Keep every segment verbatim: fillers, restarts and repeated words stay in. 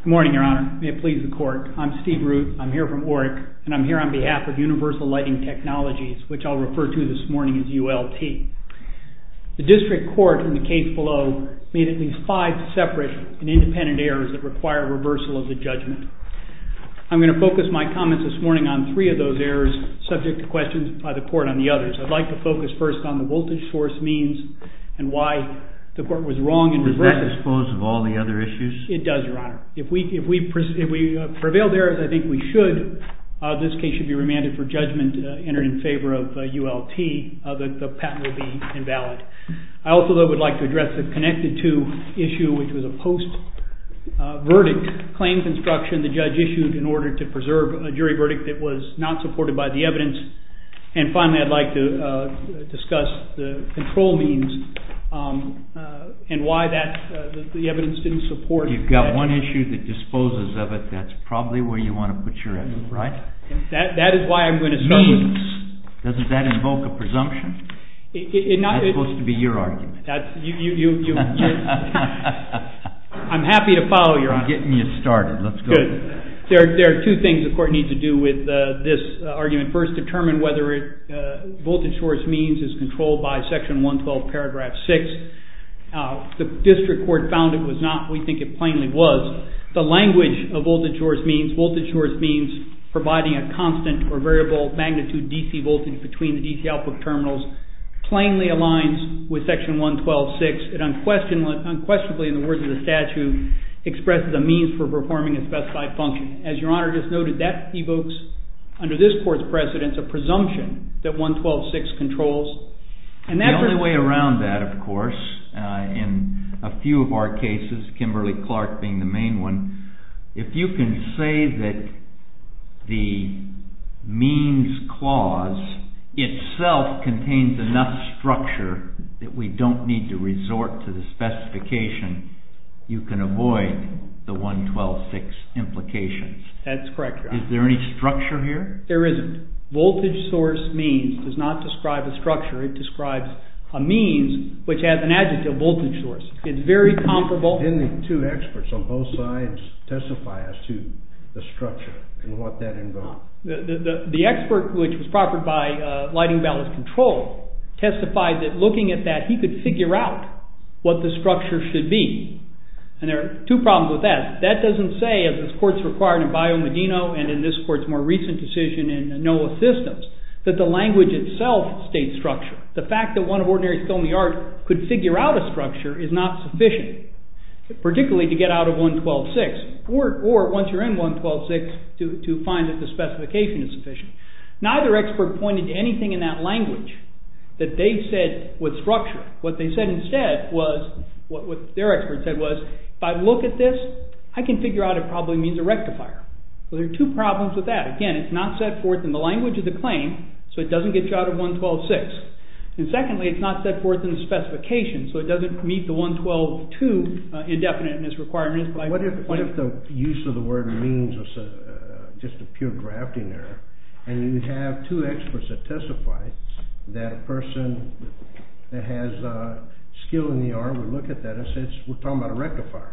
Good morning, Your Honor. May it please the Court. I'm Steve Ruth. I'm here from Oric, and I'm here on behalf of Universal Lighting Technologies, which I'll refer to this morning as U L T. The District Court in the case below made at least five separate and independent errors that require reversal of the judgment. I'm going to focus my comments this morning on three of those errors, subject to questions by the Court on the others. I'd like to focus first on the voltage source means and why the Court was wrong in reversing. Does that dispose of all the other issues? It does, Your Honor. If we if we if we uh, prevail there, as I think we should, uh, this case should be remanded for judgment uh, entered in favor of uh, U L T. Uh, the, the patent will be invalid. I also, though, would like to address the connected to issue, which was a post uh, verdict claim construction the judge issued in order to preserve a jury verdict that was not supported by the evidence. And finally, I'd like to uh, discuss the control means. Um, uh, and why that uh, the, the evidence didn't support. You've got one issue that disposes of it. That's probably where you want to put your effort, right? That that is why I'm going to start means. with. Doesn't that invoke a presumption? It, it, it not, that's it, supposed to be your argument. That's you you you. you I'm happy to follow, Your Honor. I'm getting you started. Let's go. Good. There are, there are two things the Court needs to do with uh, this uh, argument. First, determine whether it, uh, voltage source means is controlled by Section one twelve, Paragraph six. Uh, the District Court found it was not. We think it plainly was. The language of voltage source means, voltage source means providing a constant or variable magnitude D C voltage between the D C output terminals, plainly aligns with Section one twelve point six. It unquestionably, unquestionably, in the words of the statute, expresses a means for performing a specified function. As Your Honor just noted, that evokes, under this Court's precedence, a presumption that one twelve point six controls. And the only way around that, of course, uh, in a few of our cases, Kimberly-Clark being the main one, if you can say that the means clause itself contains enough structure that we don't need to resort to the specification, you can avoid the one twelve point six implications. That's correct, Your Honor. Is there any structure here? There isn't. Voltage source means does not describe a structure. It describes a means which has an adjective, voltage source. It's very comparable. Didn't the two experts on both sides testify as to the structure and what that involved? The, the, the, the expert, which was proffered by uh, Lighting Ballast Control, testified that looking at that, he could figure out what the structure should be. And there are two problems with that. That doesn't say, as this Court's required in Bio-Medino and in this Court's more recent decision in NOAA Systems, that the language itself states structure. The fact that one of ordinary skill in the art could figure out a structure is not sufficient, particularly to get out of one twelve point six, or, or once you're in one twelve point six, to, to find that the specification is sufficient. Neither expert pointed to anything in that language that they said was structure. What they said instead was, what, what their expert said was, if I look at this, I can figure out it probably means a rectifier. Well, there are two problems with that. Again, it's not set forth in the language of the claim, so it doesn't get you out of one twelve point six. And secondly, it's not set forth in the specification, so it doesn't meet the one twelve point two uh, indefiniteness requirement. By what, if, what if the use of the word means was a, uh, just a pure drafting error, and you have two experts that testify that a person that has uh, skill in the art would look at that and say, we're talking about a rectifier?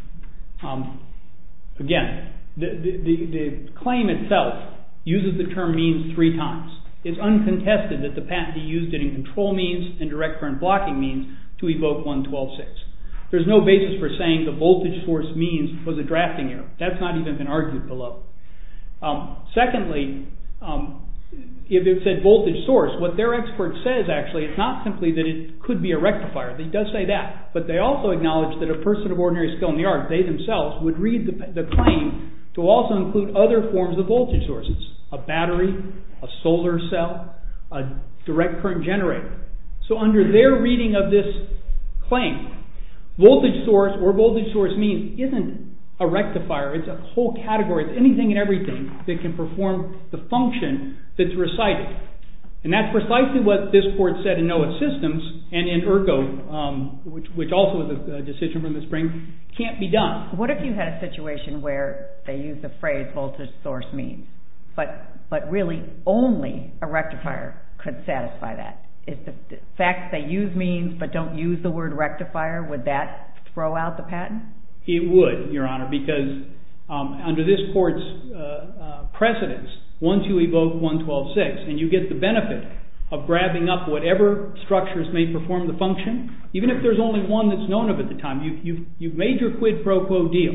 Um, again, the, the, the, the claim itself uses the term means three times. It's uncontested that the patentee used it in control means and direct current blocking means to evoke one twelve point six. There's no basis for saying the voltage source means was a drafting error. That's not even been argued below. Um, secondly, um, if it said voltage source, what their expert says actually is not simply that it could be a rectifier. He does say that. But they also acknowledge that a person of ordinary skill in the art, they themselves, would read the, the claim to also include other forms of voltage sources. A battery, a solar cell, a direct current generator. So under their reading of this claim, voltage source or voltage source means isn't a rectifier. It's a whole category. It's anything and everything that can perform the function that's recited. And that's precisely what this Court said in NOAA Systems and in Ergo, um, which, which also was a, a decision from the spring, can't be done. What if you had a situation where they use the phrase voltage source means, but but really only a rectifier could satisfy that? Is the, the fact that they use means but don't use the word rectifier, would that throw out the patent? It would, Your Honor, because um, under this court's uh, uh, precedence, once you evoke one twelve six and you get the benefit of grabbing up whatever structures may perform the function, even if there's only one that's known of at the time, you've, you've, you've made your quid pro quo deal.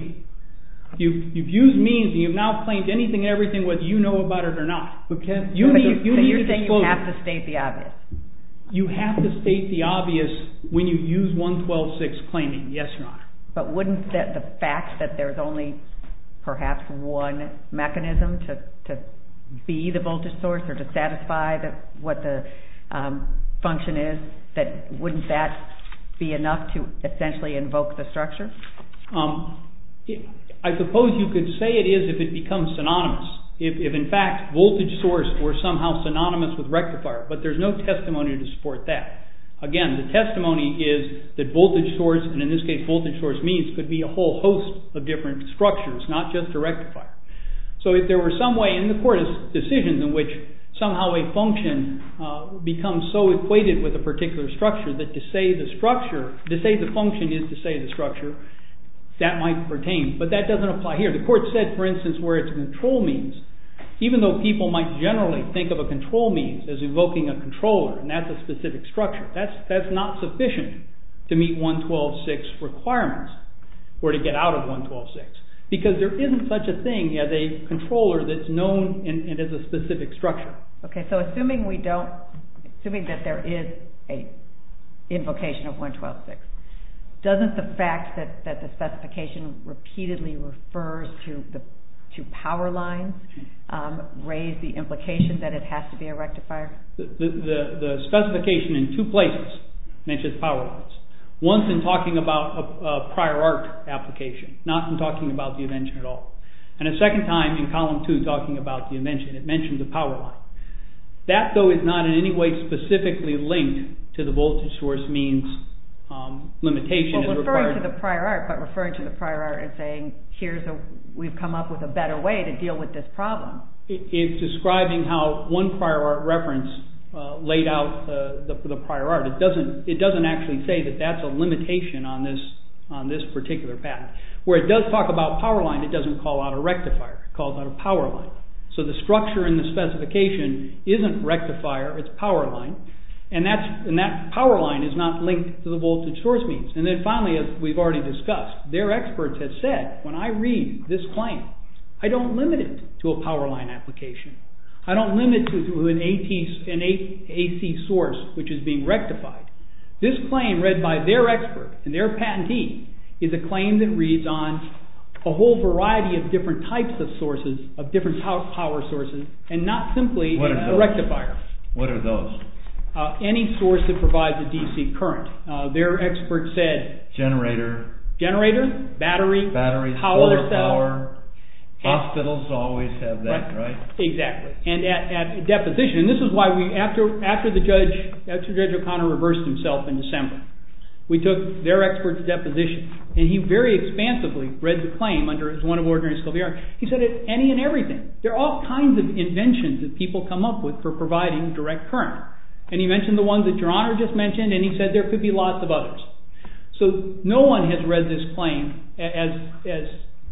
You've, you've used means and you've now claimed anything and everything whether you know about it or not. Okay. You so need, you so need you're to saying disclose you have it. to state the obvious. You have to state the obvious when you use one twelve six claiming. Yes, Your Honor. But wouldn't that the fact that there's only perhaps one mechanism to, to be the voltage source or to satisfy the, what the um, function is, that wouldn't that be enough to essentially invoke the structure? Um, it, I suppose you could say it is if it becomes synonymous. If, if in fact voltage source were somehow synonymous with rectifier, but there's no testimony to support that. Again, the testimony is that voltage source, and in this case voltage source means, could be a whole host of different structures, not just a rectifier. So if there were some way in the court's decisions in which somehow a function uh, becomes so equated with a particular structure that to say the structure, to say the function is to say the structure, that might pertain. But that doesn't apply here. The court said, for instance, where it's a control means, even though people might generally think of a control means as evoking a controller, and that's a specific structure, that's, that's not sufficient to meet one twelve six requirements or to get out of one twelve six. Because there isn't such a thing as a controller that's known and, and as a specific structure. Okay, so assuming we don't, assuming that there is a invocation of one twelve six, doesn't the fact that, that the specification repeatedly refers to the to power lines um, raise the implication that it has to be a rectifier? The, the, the, the specification in two places mentions power lines. Once in talking about a, a prior art application, not in talking about the invention at all. And a second time in column two talking about the invention, it mentions a power line. That, though, is not in any way specifically linked to the voltage source means um, limitation. Well, is referring required. to the prior art, but referring to the prior art and saying, here's a, we've come up with a better way to deal with this problem. It, it's describing how one prior art reference Uh, laid out uh, the, the prior art. It doesn't. It doesn't actually say that that's a limitation on this on this particular patent. Where it does talk about power line, it doesn't call out a rectifier. It calls out a power line. So the structure in the specification isn't rectifier; it's power line, and that's and that power line is not linked to the voltage source means. And then finally, as we've already discussed, their experts have said, when I read this claim, I don't limit it to a power line application. I don't limit it to an A T, an A C source which is being rectified. This claim read by their expert and their patentee is a claim that reads on a whole variety of different types of sources, of different power sources, and not simply a rectifier. What are those? Uh, any source that provides a D C current. Uh, their expert said generator, generator, battery, battery, power solar cell. power. Hospitals always have that, right? right? Exactly. And at, at deposition, and this is why we, after after the judge, after Judge O'Connor reversed himself in December, we took their expert's deposition, and he very expansively read the claim under as one of ordinary skill of the art. He said it any and everything. There are all kinds of inventions that people come up with for providing direct current. And he mentioned the ones that Your Honor just mentioned, and he said there could be lots of others. So no one has read this claim as as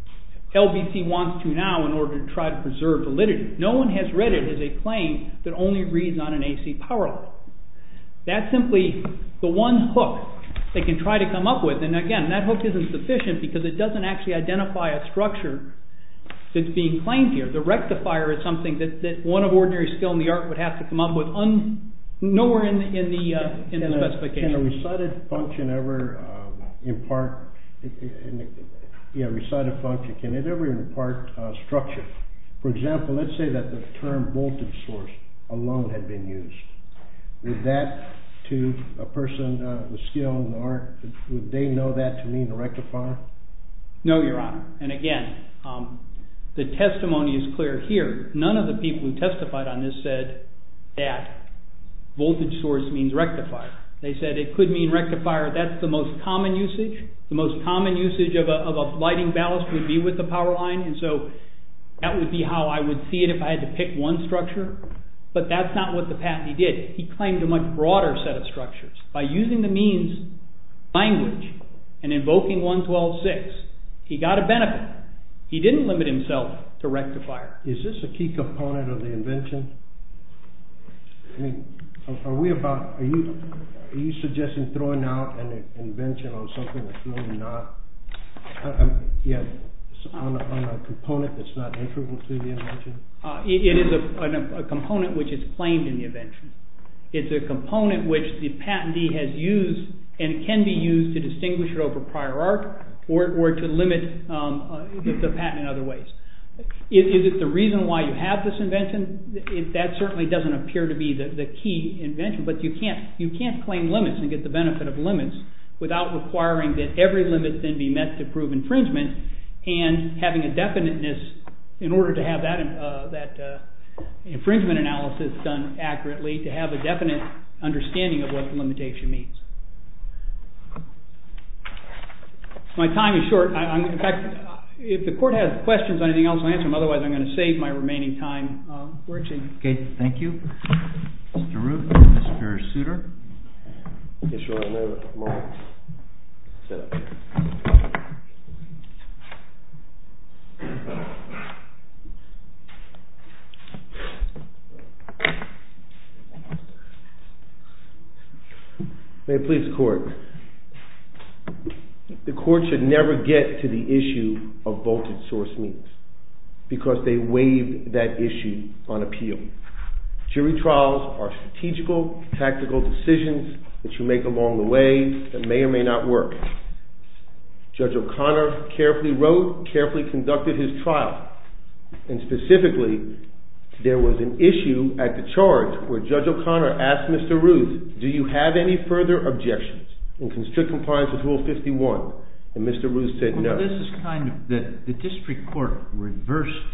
L B C wants to now in order to try to preserve validity. No one has read it as a claim that only reads on an A C power line. That's simply the one hook they can try to come up with. And again, that hook isn't sufficient because it doesn't actually identify a structure that's being claimed here. The rectifier is something that, that one of ordinary skill in the art would have to come up with un, nowhere in the, in the, uh, in the can specification. A, can a recited function ever um, impart... In, in, Yeah, recited function, can it ever impart uh, structure? For example, let's say that the term voltage source alone had been used. Would that, to a person uh, with skill in the art, would they know that to mean a rectifier? No, Your Honor. And again, um, the testimony is clear here. None of the people who testified on this said that voltage source means rectifier. They said it could mean rectifier. That's the most common usage. The most common usage of a, of a lighting ballast would be with the power line, and so that would be how I would see it if I had to pick one structure. But that's not what the patentee did. He claimed a much broader set of structures. By using the means language and invoking one twelve six, he got a benefit. He didn't limit himself to rectifier. Is this a key component of the invention? I mean, are we about, are you, are you suggesting throwing out an invention on something that's really not, um, yeah, on a, on a component that's not integral to the invention? Uh, it, it is a, a, a component which is claimed in the invention. It's a component which the patentee has used and can be used to distinguish it over prior art or, or to limit um, uh, the, the patent in other ways. Is, is it the reason why you have this invention? It, that certainly doesn't appear to be the, the key invention, but you can't, you can't claim limits and get the benefit of limits without requiring that every limit then be met to prove infringement and having a definiteness in order to have that, uh, that uh, infringement analysis done accurately, to have a definite understanding of what the limitation means. My time is short. I, I'm, in fact, if the court has questions on anything else, I'll answer them. Otherwise, I'm going to save my remaining time. Uh, where is he? Okay, thank you. Mister Ruth, Mister Souter. Yes, Your Honor. A moment. Set up here. May it please the court. The court should never get to the issue of voltage source means because they waived that issue on appeal. Jury trials are strategical, tactical decisions that you make along the way that may or may not work. Judge O'Connor carefully wrote, carefully conducted his trial, and specifically, there was an issue at the charge where Judge O'Connor asked Mister Ruth, do you have any further objections in strict compliance with Rule fifty-one? And Mister Ruth said no. Well, this is kind of, the, the district court reversed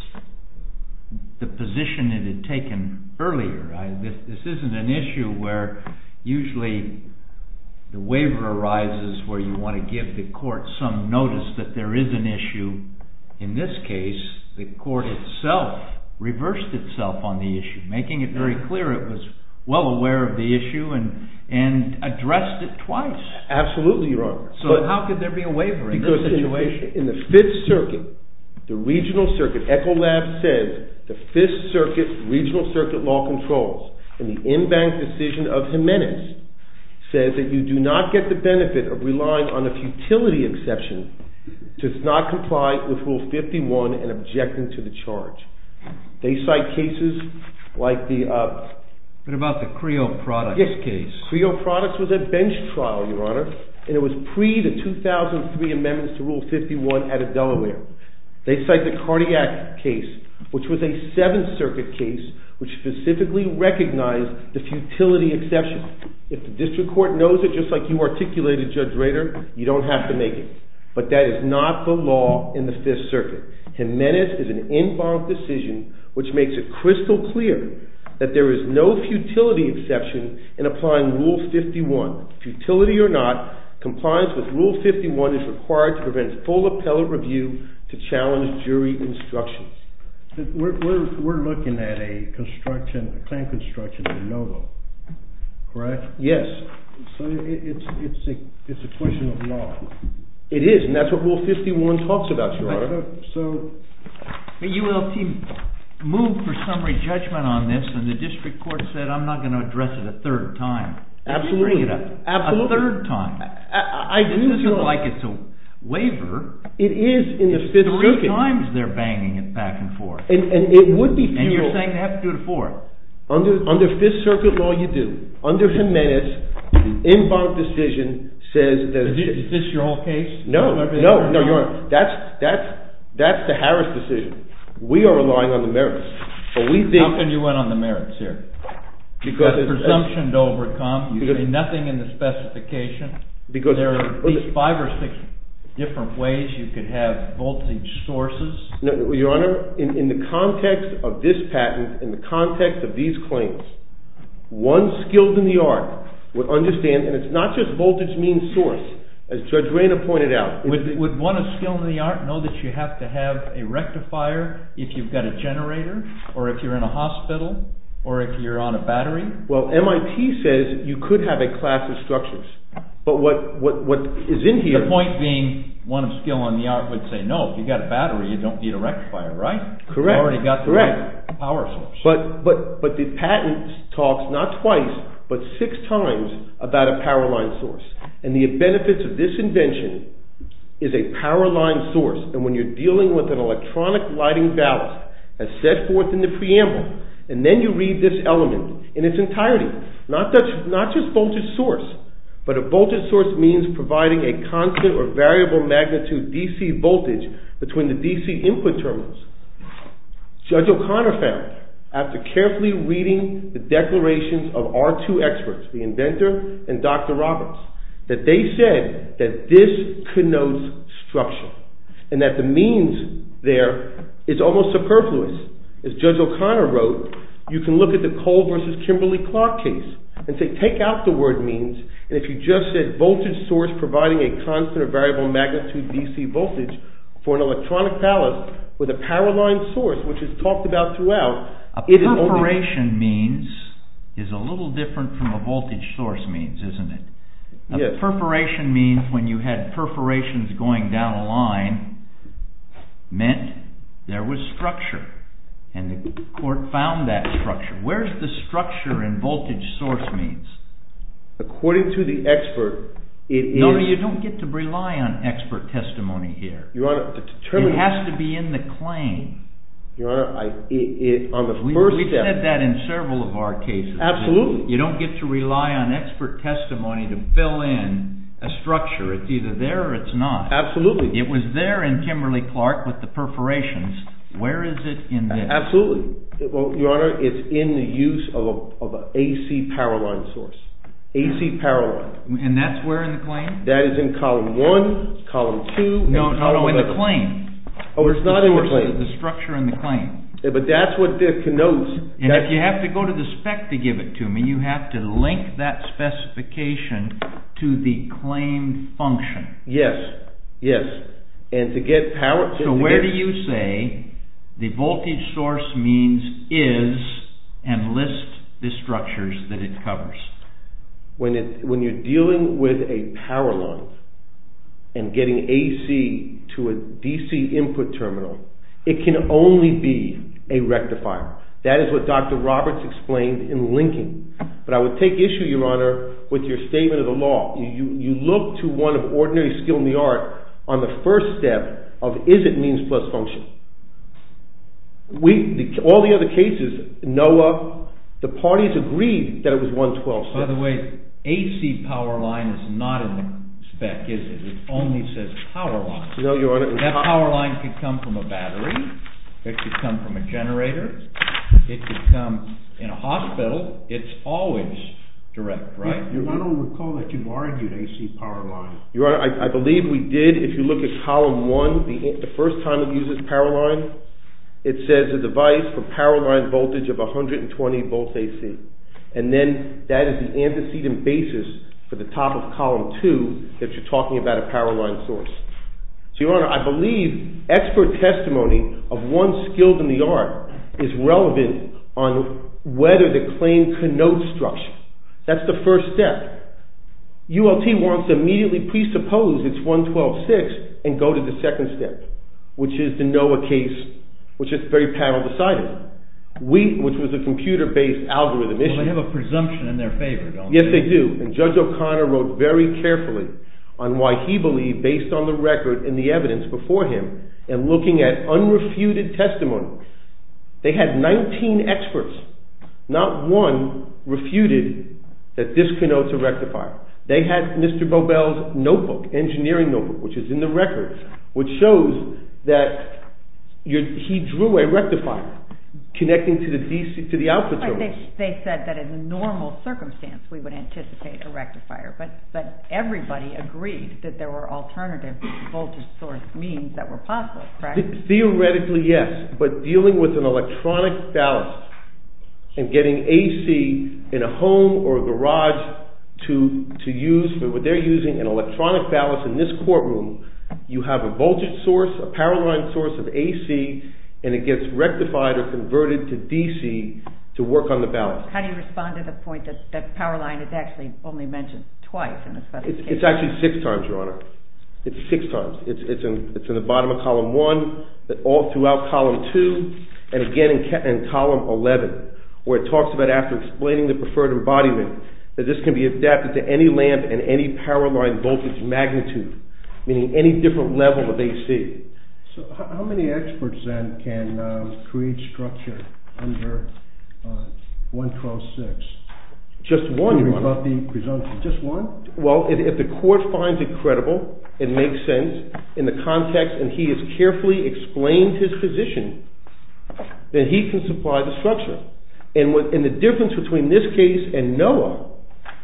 the position it had taken earlier. I, this, this isn't an issue where usually the waiver arises where you want to give the court some notice that there is an issue. In this case, the court itself reversed itself on the issue, making it very clear it was well aware of the issue and and addressed it twice. Absolutely, Your Honor. So but how could there be a waiver in this situation? In, in the Fifth Circuit, the regional circuit, Ecolab says the Fifth Circuit regional circuit law controls, and the in-bank decision of Jimenez says that you do not get the benefit of relying on a futility exception to not comply with Rule fifty-one and objecting to the charge. They cite cases like the... Uh, what about the Creo Products yes, case? Creo Products was a bench trial, Your Honor, and it was pre the two thousand three amendments to Rule fifty-one out of Delaware. They cite the Cardiac case, which was a Seventh Circuit case, which specifically recognized the futility exception. If the district court knows it, just like you articulated, Judge Rader, you don't have to make it. But that is not the law in the Fifth Circuit. Jimenez is an en banc decision which makes it crystal clear that there is no futility exception in applying Rule fifty-one. Futility or not, compliance with Rule fifty-one is required to prevent full appellate review to challenge jury instructions. We're, we're, we're looking at a construction, a claim construction de novo, correct? Yes. So it, it's, it's, a, it's a question of law. It is, and that's what Rule fifty-one talks about, Your Honor. So, so the U L T moved for summary judgment on this, and the district court said, I'm not going to address it a third time. Absolutely. Bring it up. Absolutely. A third time. I, I this isn't like it's a waiver. It is in the it's Fifth three Circuit. Three times they're banging it back and forth. And, and it would be futile. And you're saying they have to do it a fourth. Under, under Fifth Circuit law, you do. Under Jimenez, the en banc decision says that... Is, is this your whole case? No, no, no, Your Honor. That's, that's, that's the Harris decision. We are relying on the merits. But we think... How can you win on the merits here? Because You've got presumption to overcome. You say nothing in the specification. Because there are at least five or six different ways you could have voltage sources. No, Your Honor, in, in the context of this patent, in the context of these claims, one skilled in the art would understand, and it's not just voltage means source, as Judge Rayner pointed out. Would, would one of skill in the art know that you have to have a rectifier if you've got a generator, or if you're in a hospital, or if you're on a battery? Well, M I T says you could have a class of structures. But what, what, what is in here... The point being, one of skill in the art would say, no, if you got a battery, you don't need a rectifier, right? Correct. You've already got the Correct. right power source. But, but, but the patent talks not twice, but six times about a power line source. And the benefits of this invention is a power line source. And when you're dealing with an electronic lighting ballast as set forth in the preamble, and then you read this element in its entirety, not just, not just voltage source, but a voltage source means providing a constant or variable magnitude D C voltage between the D C input terminals. Judge O'Connor found, after carefully reading the declarations of our two experts, the inventor and Doctor Roberts, that they said that this connotes structure, and that the means there is almost superfluous. As Judge O'Connor wrote, you can look at the Cole versus Kimberly-Clark case and say, take out the word means, and if you just said voltage source providing a constant or variable magnitude D C voltage for an electronic ballast with a power line source, which is talked about throughout, a it perforation means is a little different from a voltage source means, isn't it? A yes. perforation means when you had perforations going down a line meant there was structure. And the court found that structure. Where's the structure in voltage source means? According to the expert, it is... No, no, you don't get to rely on expert testimony here. Your Honor, to determine... It has to be in the claim. Your Honor, I, it, it, on the we, first we've step... We've said that in several of our cases. Absolutely. You don't get to rely on expert testimony to fill in a structure. It's either there or it's not. Absolutely. It was there in Kimberly-Clark with the perforations. Where is it in this? Absolutely. Well, Your Honor, it's in the use of a, of an A C power line source. A C power line. And that's where in the claim? That is in column one, column two, no, and no, column no, in the eleven. claim. Oh, Where's it's not the in the source claim. of the structure in the claim. Yeah, but that's what it connotes. And if you have to go to the spec to give it to me, you have to link that specification to the claimed function. Yes, yes. And to get power... So where do you say the voltage source means is and list the structures that it covers? When, it, when you're dealing with a power line and getting A C to a D C input terminal, it can only be a rectifier. That is what Doctor Roberts explained in linking. But I would take issue, Your Honor, with your statement of the law. You, you, you look to one of ordinary skill in the art on the first step of is it means plus function. We, the, all the other cases, Noah, the parties agreed that it was one twelve. By the way, A C power line is not in the spec, is it? It only says power line. No, Your Honor. That power line could come from a battery. It could come from a generator. It could come in a hospital. It's always direct, right? I don't recall that you've argued A C power line. Your Honor, I, I believe we did. If you look at column one, the, the first time it uses power line, it says a device for power line voltage of one hundred twenty volts A C. And then that is the antecedent basis for the top of column two that you're talking about a power line source. So, Your Honor, I believe expert testimony of one skilled in the art is relevant on whether the claim connotes structure. That's the first step. U L T wants to immediately presuppose it's one twelve six and go to the second step, which is the Noah case, which is very panel decided. We, which was a computer-based algorithm issue. Well, they have a presumption in their favor, don't yes, they? Yes, they do. And Judge O'Connor wrote very carefully on why he believed, based on the record and the evidence before him, and looking at unrefuted testimony, they had nineteen experts. Not one refuted that this connotes a rectifier. They had Mister Bobel's notebook, engineering notebook, which is in the record, which shows that you're, he drew a rectifier connecting to the D C to the output right, terminals. They, they said that in a normal circumstance we would anticipate a rectifier, but but everybody agreed that there were alternative voltage source means that were possible, correct? The, theoretically, yes, but dealing with an electronic ballast and getting A C in a home or a garage to to use for what they're using an electronic ballast in this courtroom, you have a voltage source, a power line source of A C, and it gets rectified or converted to D C to work on the ballast. How do you respond to the point that that power line is actually only mentioned twice in the specification? It's, it's actually six times, Your Honor. It's six times. It's it's in it's in the bottom of column one, all throughout column two, and again in, in column eleven, where it talks about after explaining the preferred embodiment that this can be adapted to any lamp and any power line voltage magnitude, meaning any different level of A C. So how many experts then can um, create structure under uh, one twelve six? Just one, Your Honor. About the presumption. Just one? Well, if, if the court finds it credible, it makes sense in the context, and he has carefully explained his position, then he can supply the structure. And, what, and the difference between this case and Noah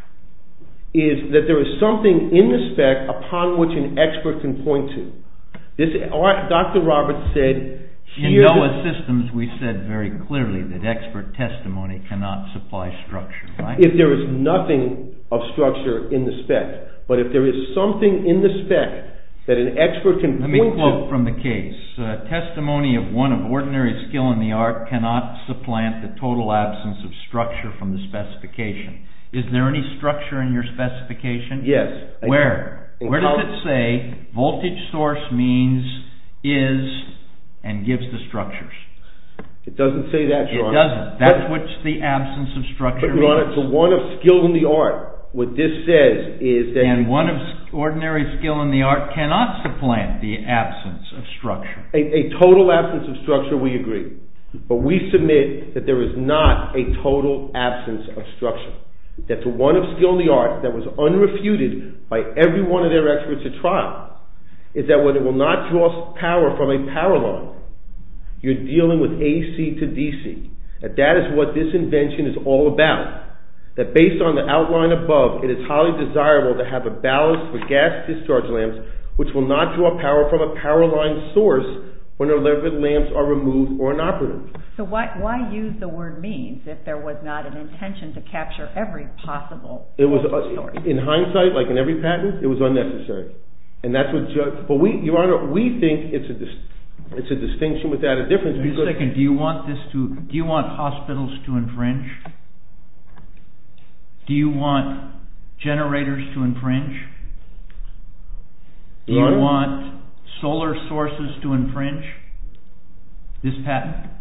is that there is something in the spec upon which an expert can point to. This, Doctor Roberts said, in Noah Systems, we said very clearly that expert testimony cannot supply structure, right? If there is nothing of structure in the spec, but if there is something in the spec that an expert can Let point to... Let me quote from the case. Uh, testimony of one of ordinary skill in the art cannot supplant the total absence of structure from the specification. Is there any structure in your specification? Yes. Where? Where does it say voltage source means is... and gives the structures? It doesn't say that, Your Honor. It doesn't. That's what's the absence of structure But, Your Honor, to one of skill in the art, what this says is that... And one of ordinary skill in the art cannot supplant the absence of structure. A, a total absence of structure, we agree. But we submit that there is not a total absence of structure. That to one of skill in the art that was unrefuted by every one of their experts at trial is that when it will not draw power from a power line, you're dealing with A C to D C. That that is what this invention is all about. That based on the outline above, it is highly desirable to have a ballast for gas discharge lamps which will not draw power from a power line source when relevant lamps are removed or inoperative. So why why use the word means if there was not an intention to capture every possible It was voltage uh, source? in hindsight, like in every patent, it was unnecessary. And that's what judge. But we, Your Honor, we think it's a dis- it's a distinction without a difference. Wait a second. Do you want this to? Do you want hospitals to infringe? Do you want generators to infringe? Do you Your Honor? want solar sources to infringe this patent?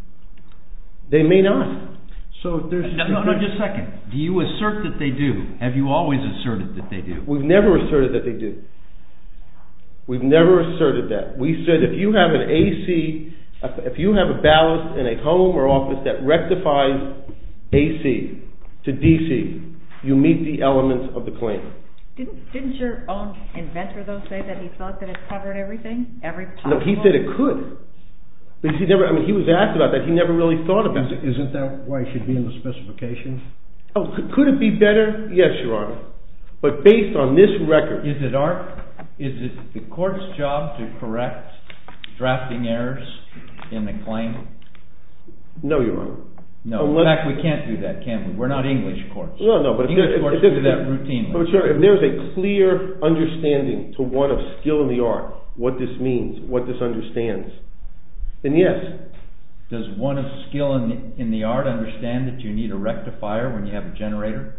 They may not. So if there's No, no, no. Just a second. Do you assert that they do? Have you always asserted that they do? We've never asserted that they do. We've never asserted that. We said if you have an A C, if you have a ballast in a home or office that rectifies A C to D C, you meet the elements of the claim. Didn't didn't your own inventor though say that he thought that it covered everything, every possible? No, he said it could. But he never. I mean, he was asked about that. He never really thought about it. Isn't that why it should be in the specification? Oh, could, could it be better? Yes, Your Honor. But based on this record, Is it our? Is it the court's job to correct drafting errors in the claim? no, Your Honor. No. Unless, in fact, we can't do that, can we? We're not English courts. No, no. But if English there, courts if, if, do if, that routinely. But sure, if there's a clear understanding to one of skill in the art, what this means, what this understands, then yes. Does one of skill in the, in the art understand that you need a rectifier when you have a generator?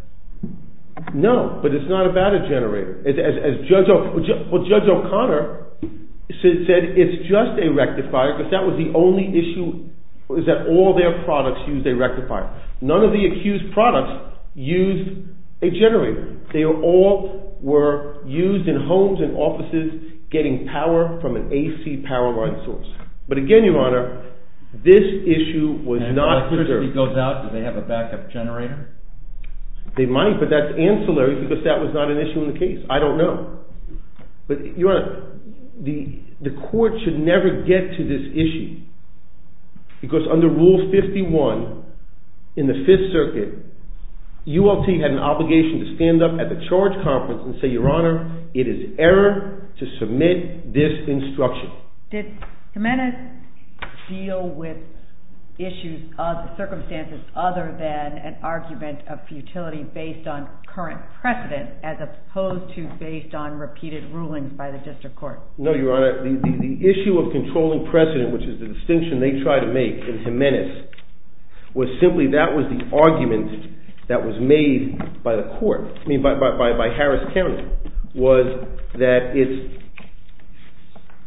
No, but it's not about a generator. As, as, as Judge o, well, Judge O'Connor said, said it's just a rectifier because that was the only issue, is that all their products used a rectifier. None of the accused products used a generator. They all were used in homes and offices getting power from an A C power line source. But again, Your Honor, this issue was and not if electricity preserved. goes out, do they have a backup generator? They might, but that's ancillary because that was not an issue in the case. I don't know. But, Your Honor, the, the court should never get to this issue because under Rule fifty-one in the Fifth Circuit, U L T had an obligation to stand up at the charge conference and say, Your Honor, it is error to submit this instruction. Did Jimenez deal with issues of circumstances other than an argument of futility based on current precedent as opposed to based on repeated rulings by the district court? No, Your Honor. The, the, the issue of controlling precedent, which is the distinction they try to make in Jimenez, was simply that was the argument that was made by the court, I mean by, by, by Harris County, was that it's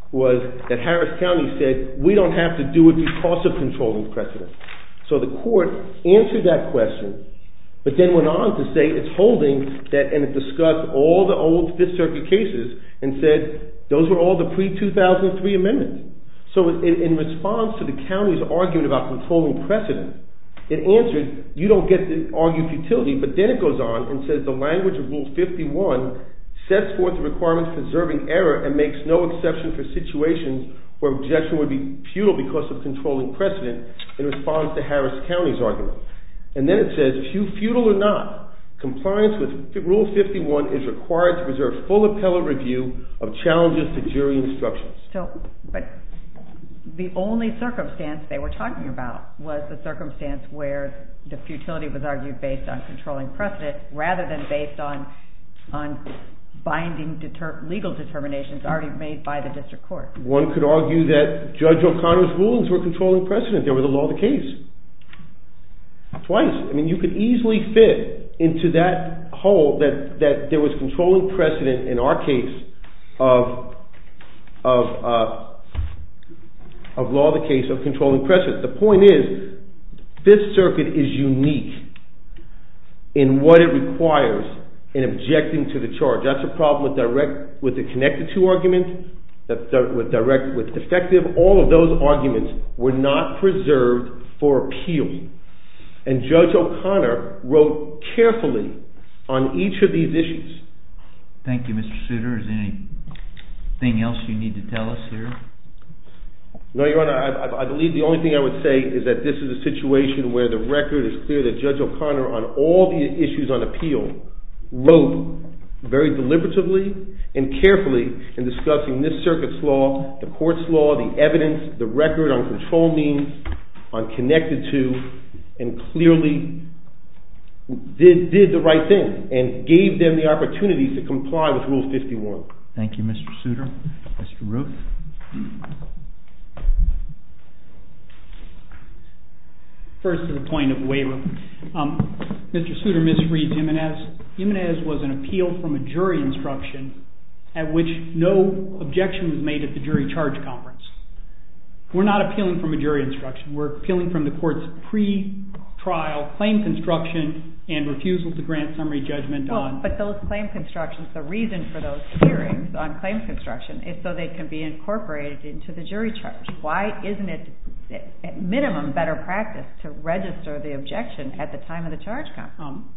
was that Harris County said, we don't have to do it because of controlling precedent. So the court answered that question, but then went on to say it's holding that, and it discussed all the old Fifth Circuit cases and said those were all the pre two thousand three amendments. So in, in response to the county's argument about controlling precedent, it answered, you don't get to argue futility, but then it goes on and says the language of Rule fifty-one sets forth the requirements for preserving error and makes no exception for situations where objection would be futile because of controlling precedent in response to Harris County's argument. And then it says, futile or not, compliance with Rule fifty-one is required to preserve full appellate review of challenges to jury instructions. So, but the only circumstance they were talking about was the circumstance where the futility was argued based on controlling precedent rather than based on on binding deter- legal determinations already made by the district court. One could argue that Judge O'Connor's rulings were controlling precedent. They were the law of the case. Twice. I mean, you could easily fit into that hole that, that there was controlling precedent in our case of of uh, of law of the case of controlling precedent. The point is, Fifth Circuit is unique in what it requires in objecting to the charge. That's a problem with direct with the connected to argument, that with direct with defective. All of those arguments were not preserved for appeal. And Judge O'Connor wrote carefully on each of these issues. Thank you, Mister Souter. Is there anything else you need to tell us here? No, Your Honor, I, I believe the only thing I would say is that this is a situation where the record is clear that Judge O'Connor, on all the issues on appeal, wrote very deliberatively and carefully in discussing this circuit's law, the court's law, the evidence, the record on control means, on connected to, and clearly did did the right thing and gave them the opportunity to comply with Rule fifty-one. Thank you, Mister Souter. Mister Ruth? First to the point of waiver. Um, Mister Souter misreads Jimenez. Jimenez was an appeal from a jury instruction at which no objection was made at the jury charge conference. We're not appealing from a jury instruction. We're appealing from the court's pre-trial claim construction and refusal to grant summary judgment well, on... But those claim constructions, the reason for those hearings on claim construction is so they can be incorporated into the jury charge. Why isn't it, at minimum, better practice to register the objection at the time of the charge conference? Um,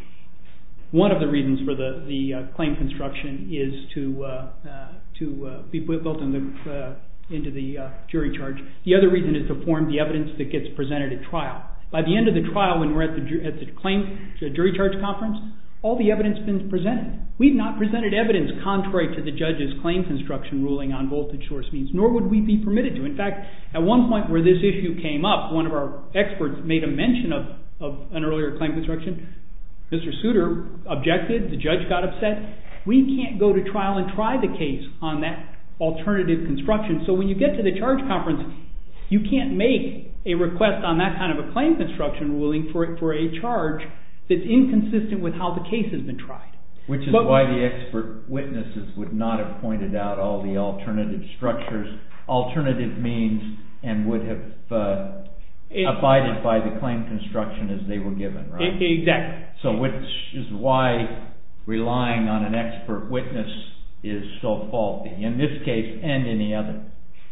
one of the reasons for the, the uh, claim construction is to, uh, uh, to uh, be built in the... Uh, into the uh, jury charge. The other reason is to form the evidence that gets presented at trial. By the end of the trial, when we're at the, ju- at the claim the jury charge conference, all the evidence has been presented. We've not presented evidence contrary to the judge's claim construction ruling on voltage source means, nor would we be permitted to. In fact, at one point where this issue came up, one of our experts made a mention of, of an earlier claim construction. Mister Souter objected. The judge got upset. We can't go to trial and try the case on that alternative construction. So when you get to the charge conference, you can't make a request on that kind of a claim construction ruling for for a charge that's inconsistent with how the case has been tried. Which is but, why the expert witnesses would not have pointed out all the alternative structures, alternative means, and would have uh, it, abided by the claim construction as they were given, right? It, exactly. So which is why relying on an expert witness is so faulty, in this case and any other.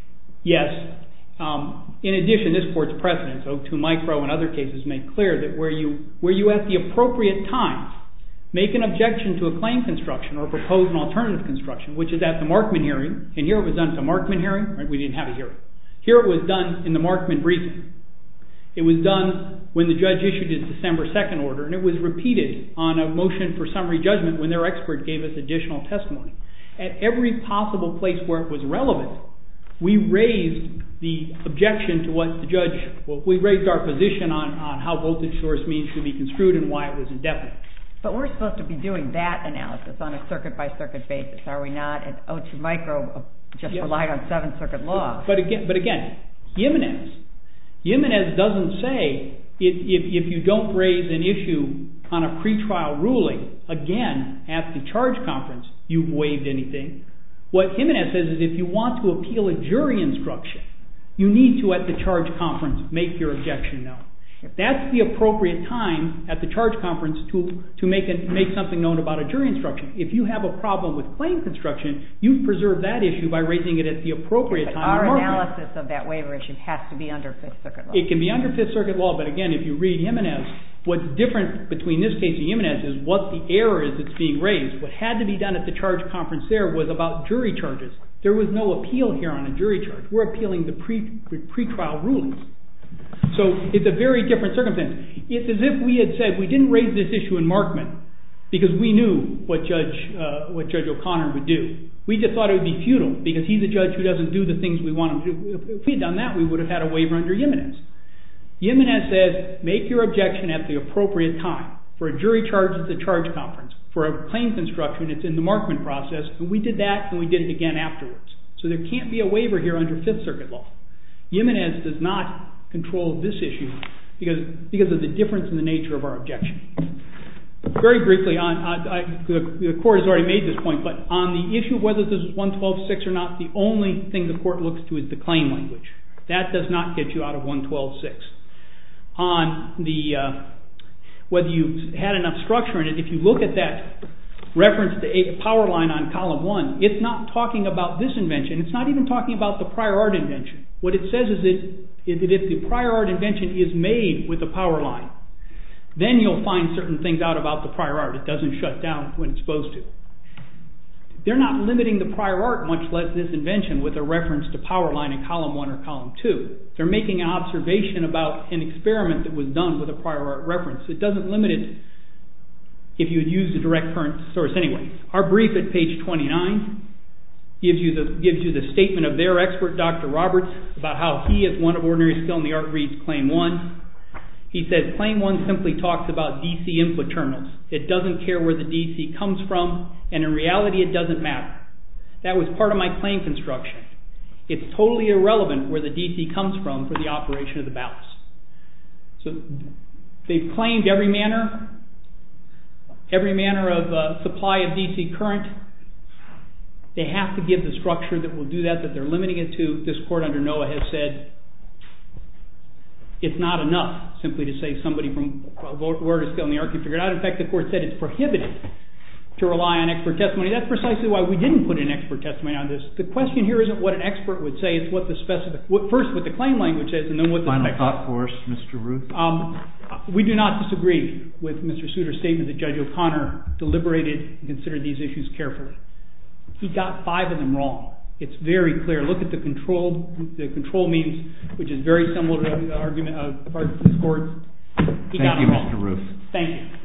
Yes. Um, in addition, this court's precedents, O two Micro and other cases, make clear that where you where you at the appropriate time make an objection to a claim construction or propose an alternative construction, which is at the Markman hearing, and here it was done at the Markman hearing, right? We didn't have a hearing. Here it was done in the Markman briefing. It was done when the judge issued his December second order, and it was repeated on a motion for summary judgment when their expert gave us additional testimony. At every possible place where it was relevant, we raised the objection to what the judge, well, we raised our position on, on how voltage source means should be construed and why it was indefinite. But we're supposed to be doing that analysis on a circuit-by-circuit basis, are we not? And O two Micro just yes. relied on Seventh Circuit law. But, but again, but again, Jimenez, Jimenez doesn't say if, if, if you don't raise an issue on a pretrial ruling, again, at the charge conference, you've waived anything. What Jimenez says is if you want to appeal a jury instruction, you need to, at the charge conference, make your objection known. That's the appropriate time at the charge conference to, to make, a, make something known about a jury instruction. If you have a problem with claim construction, you've preserved that issue by raising it at the appropriate but time. Our analysis of that waiver issue has to be under Fifth Circuit law. It can be under Fifth Circuit law, but again, if you read Jimenez, what's different between this case and Jimenez is what the error is that's being raised. What had to be done at the charge conference there was about jury charges. There was no appeal here on a jury charge. We're appealing the pre, pre-trial rulings. So it's a very different circumstance. It's as if we had said we didn't raise this issue in Markman because we knew what Judge uh, what Judge O'Connor would do. We just thought it would be futile because he's a judge who doesn't do the things we want him to do. If we had done that, we would have had a waiver under Jimenez. Jimenez says make your objection at the appropriate time. For a jury charge, it's a charge conference. For a claim construction, it's in the Markman process, and we did that and we did it again afterwards. So there can't be a waiver here under Fifth Circuit law. Jimenez does not control this issue because, because of the difference in the nature of our objection. Very briefly, on, on I, the, the court has already made this point, but on the issue of whether this is one twelve six or not, the only thing the court looks to is the claim language. That does not get you out of one twelve six. On the uh, whether you've had enough structure in it, if you look at that reference to a power line on column one, it's not talking about this invention. It's not even talking about the prior art invention. What it says is that is that if the prior art invention is made with a power line, then you'll find certain things out about the prior art. It doesn't shut down when it's supposed to. They're not limiting the prior art, much less this invention, with a reference to power line in column one or column two. They're making an observation about an experiment that was done with a prior art reference. It doesn't limit it if you had used a direct current source anyway. Our brief at page twenty-nine gives you the gives you the statement of their expert, Doctor Roberts, about how he, as one of ordinary skill in the art, reads claim one. He says claim one simply talks about D C input terminals. It doesn't care where the D C comes from, and in reality it doesn't matter. That was part of my claim construction. It's totally irrelevant where the D C comes from for the operation of the ballast. So they've claimed every manner, every manner of uh, supply of D C current. They have to give the structure that will do that, that they're limiting it to. This court under NOAA has said it's not enough simply to say somebody from word of skill in the art can figure it out. In fact, the court said it's prohibited to rely on expert testimony. That's precisely why we didn't put in expert testimony on this. The question here isn't what an expert would say, it's what the specific, what, first what the claim language says and then what the Final spec. thought for us, Mister Ruth? Um, we do not disagree with Mister Souter's statement that Judge O'Connor deliberated and considered these issues carefully. He got five of them wrong. It's very clear. Look at the control, the control means, which is very similar to the argument of part of this court. He Thank got you, them wrong. Mister Ruth. Thank you.